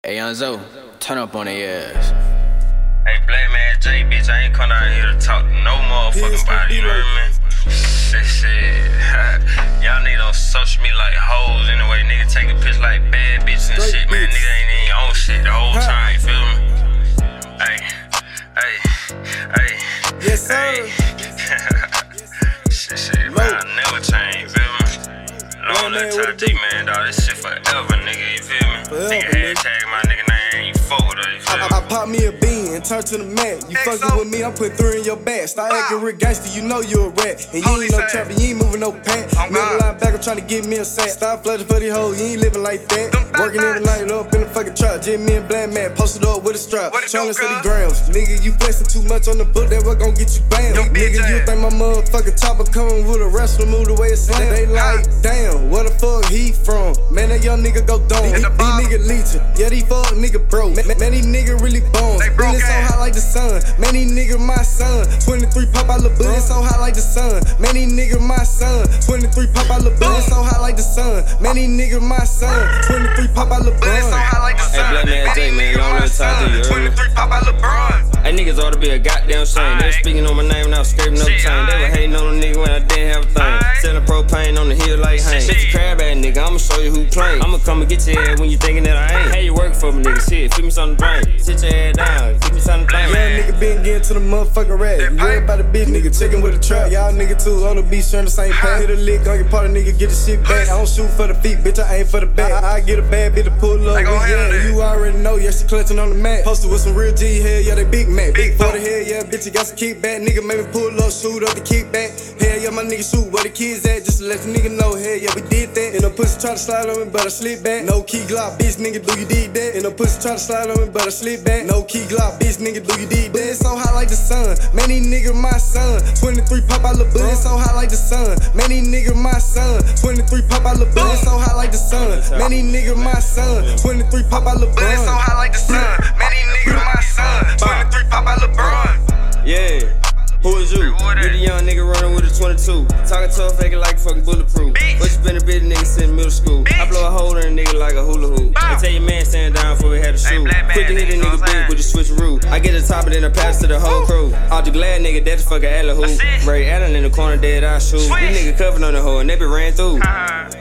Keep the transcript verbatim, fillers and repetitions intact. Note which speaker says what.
Speaker 1: Hey, Young Zo, turn up on their ass.
Speaker 2: Hey, Black Man J, bitch, I ain't come down here to talk to no motherfucking body, you know what I mean? Shit, shit. Y'all niggas don't social me like hoes anyway. Nigga take a piss like bad bitches and shit, man. Nigga ain't even on shit the whole time, you feel me? Hey, hey, hey.
Speaker 3: Yes, sir.
Speaker 2: Hey. Shit, shit, man, I never change, you feel me? Long little time G, man, dawg, this shit forever, nigga, you feel me?
Speaker 3: Forever,
Speaker 2: Nigga
Speaker 3: nigga.
Speaker 2: hashtag my nigga name, you fuck with her, you feel me?
Speaker 3: I, I, I pop me a bean and turn to the mat. You fucking with me, I'm putting three in your back. Start acting real gangster, you know you a rat. And you ain't no trapper, you ain't moving no pack. Middle linebacker trying to get me a sack. Stop flooding for these hoes, you ain't living like that. Working every night up in the fucking trap. Just me and Black Man posted up with a strap. Trying to see the grams. Nigga, you flexing too much on the book, that what gon' get you banned. Nigga, you think my motherfucking chopper coming with a wrestler, move the way it slam. They like, damn, where the fuck he from? Man, that young nigga go dumb. These nigga leeching, yeah, these fuck nigga broke. Man, man, these nigga really bones. Really so hot like the sun. Man, these nigga my son. twenty-three pop out the bullet, so hot like the sun. Man, these nigga my son. twenty-three pop out the bullet, so hot like the sun. Man, these nigga my son. twenty-three pop out the bullet, so hot like the sun.
Speaker 4: Hey, Black Man J, man, long little time to you,
Speaker 3: twenty-three pop out LeBron.
Speaker 4: Hey, niggas ought to be a goddamn shame. They was speaking on my name and I was scraping up the chain. They were hating on a nigga when I didn't have a thing. Selling propane on the hill like Hank. It's a crab ass nigga, I'ma show you who playing. I'ma come and get your ass when you thinking that I ain't. Hey, you work for me, nigga, shit, feed me something to drink. Sit your ass down, give me something to think.
Speaker 3: Young nigga been getting to the motherfucking rap. You worried about the bitch, nigga, chicken with a trap. Y'all nigga too on the beach, sharing the same pack. Hit a lick on your part, nigga, get the shit back. I don't shoot for the feet, bitch, I aim for the back. I, I get a bad bitch to pull up with, yeah, you already know, yeah, she clutching on the mat. Posted with some real G, hell yeah, they Big Mac. Big for the head, yeah, bitch, you got some kickback. Nigga made me pull up, shoot up the kickback. Hell yeah, my nigga shoot where the kids at, just to let the nigga know, hell yeah, we did that. And the pussy try to slide on me, but I slid back. No key Glock, bitch, nigga, do you did that? And the pussy try to slide on me, but I slid back. No key Glock, bitch, nigga, do you did that? It's so hot like the sun, man, these nigga my son. twenty-three pop out the bullet, so hot like the sun. Man, these nigga my son. twenty-three pop out the bullet, so hot like the sun. Man, these nigga my son. twenty-three pop out the bullet, so hot like the sun. Man, these nigga my son. twenty-three pop out LeBron.
Speaker 4: Yeah, who is you? You the young nigga running with a twenty-two. Talking tough, acting like fucking bulletproof. But you been a bitch nigga since middle school. I blow a hole in a nigga like a hula hoop. And tell your man stand down before we had to shoot. Quick to hit a nigga big with a switcheroo. I get the top and then I pass to the whole crew. All the glad nigga, that's fucking alley hoop. Ray Allen in the corner dead, I shoot. These nigga covered on the hole and they been ran through.